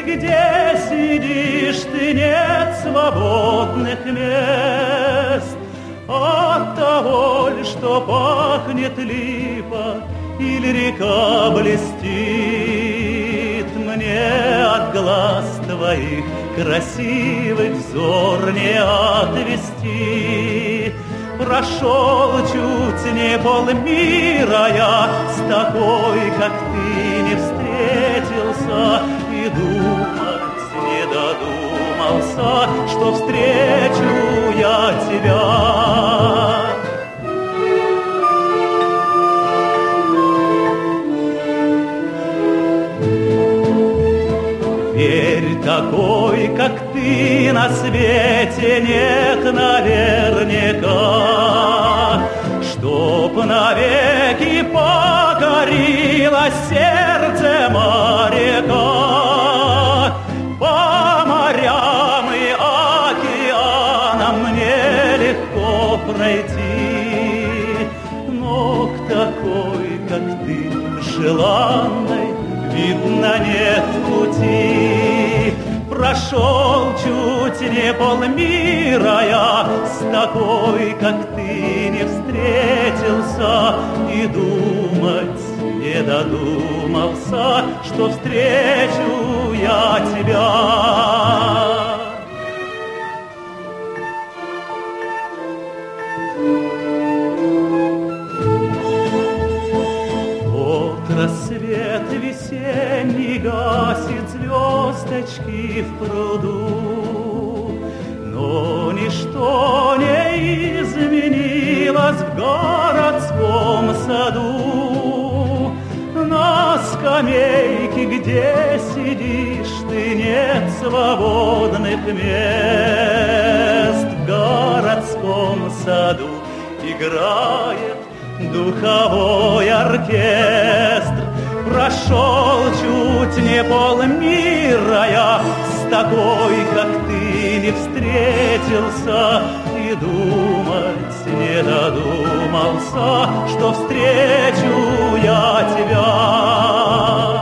где сидишь ты, нет свободных мест. От того ль, что пахнет липа или река блестит, мне от глаз твоих красивых взор не отвести. Прошел чуть не полмира я с такой, как ты, не встретился, и думать не додумался, что встречу я тебя. Верь, такой, как ты, на свете нет наверняка, чтоб навеки покорило сердце моряка. По морям и океанам мне легко пройти, но к такой, как ты, желанной, видно, нет пути. Прошел чуть не полмира я с такой, как ты, не встретился, и думать не додумался, что встречу я тебя. Рассвет весенний гасит звездочки в пруду, но ничто не изменилось в городском саду. На скамейке, где сидишь ты, нет свободных мест. В городском саду играет духовой оркестр. Прошел чуть не полмира я с такой, как ты, не встретился, и думать не додумался, что встречу я тебя.